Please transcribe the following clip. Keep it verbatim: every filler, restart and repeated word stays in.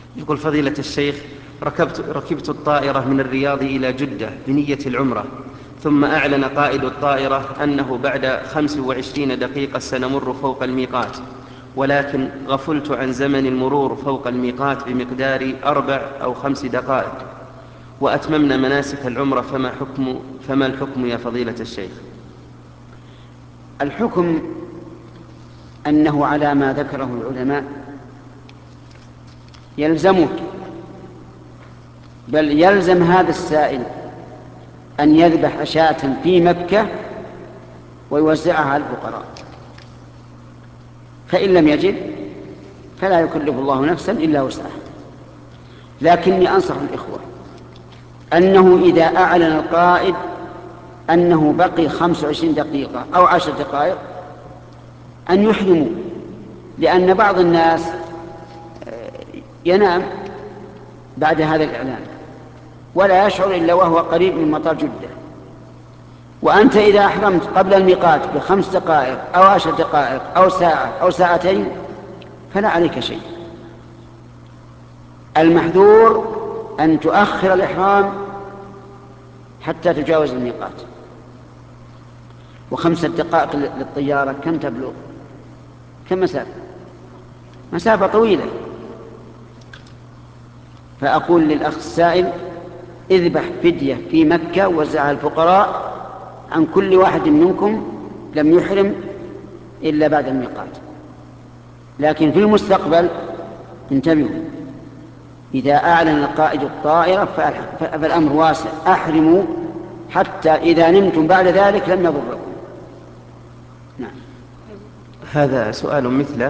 يقول فضيلة الشيخ: ركبت, ركبت الطائرة من الرياض إلى جدة بنية العمرة، ثم أعلن قائد الطائرة أنه بعد خمس وعشرين دقيقة سنمر فوق الميقات، ولكن غفلت عن زمن المرور فوق الميقات بمقدار أربع أو خمس دقائق، وأتممنا مناسك العمرة، فما, حكم فما الحكم يا فضيلة الشيخ؟ الحكم أنه على ما ذكره العلماء يلزمك، بل يلزم هذا السائل أن يذبح شاة في مكة ويوزعها على الفقراء، فإن لم يجد فلا يكلف الله نفسا إلا وسعها. لكني أنصح الإخوة أنه إذا أعلن القائد أنه بقي خمس وعشرين دقيقة أو عشر دقائق أن يحرموا، لأن بعض الناس ينام بعد هذا الإعلان ولا يشعر إلا وهو قريب من مطار جدة، وأنت إذا أحرمت قبل الميقات بخمس دقائق أو عشر دقائق أو ساعة أو ساعتين فلا عليك شيء. المحذور أن تؤخر الإحرام حتى تجاوز الميقات. وخمسة دقائق للطيارة كم تبلغ؟ كم مسافة؟ مسافة طويلة. فأقول للأخ السائل: اذبح فدية في مكة ووزعها الفقراء عن كل واحد منكم لم يحرم إلا بعد الميقات. لكن في المستقبل انتبهوا، إذا أعلن قائد الطائرة فالأمر واسع، أحرموا حتى إذا نمتم بعد ذلك لم يضركم. نعم. هذا سؤال مثله